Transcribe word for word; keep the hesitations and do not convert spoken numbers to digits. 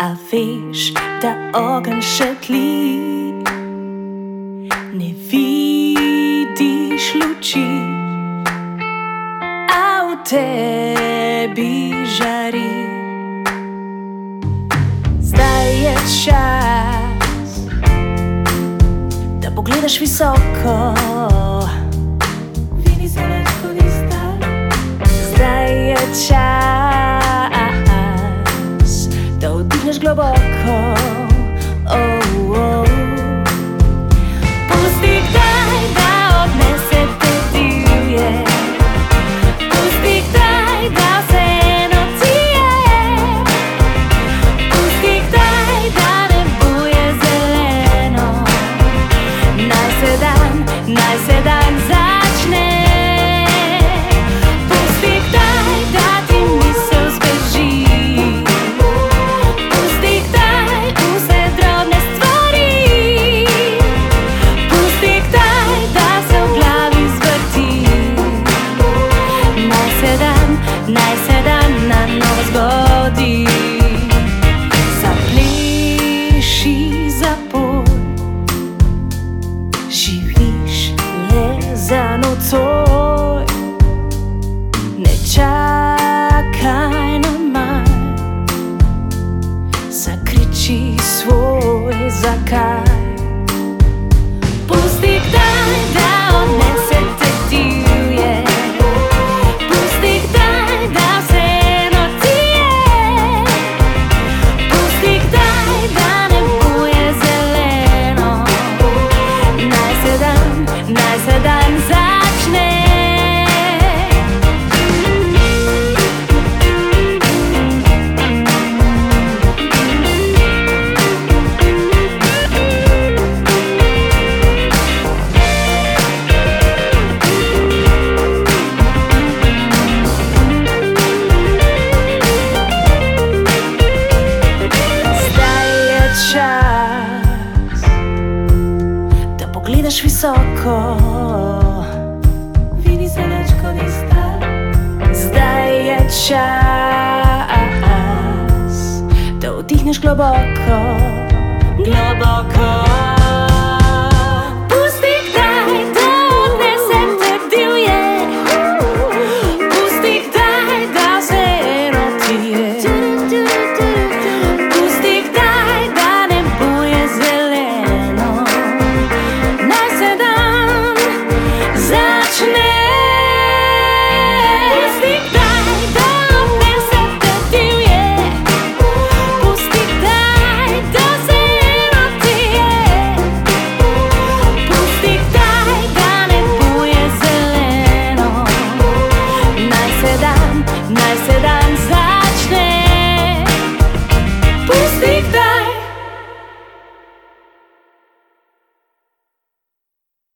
a veš, da ogenj še tli. Ne vidiš luči, a v tebi žari. Zdaj je čas, da pogledaš visoko. Vidi se več kot izdan. Zdaj je čas, da vdihneš globoko. Oh, oh. Pusti kdaj, da odnese te divje. Pusti kdaj, da vseeno ti je. Pusti kdaj, da nebo je zeleno. Naj se dan, naj se dan začne. Pusti kdaj, da ti misel zbeži. Pusti kdaj vse drobne stvari. Pusti kdaj, da se v glavi zvrti. Naj se dan, naj se dan na novo zgodi. Zapleši zapor, živiš le za nocoj. Ne čakaj na manj, zakriči svoj zakaj. Pusti kdaj, da odnese te divje. Pusti kdaj, da vseeno ti je. Pusti kdaj, da nebo je zeleno. Naj se dan, naj se dan začne. Zdaj je čas, da pogledaš visoko. Vidi se več kot izdan. Zdaj je čas, da vdihneš globoko. Globoko.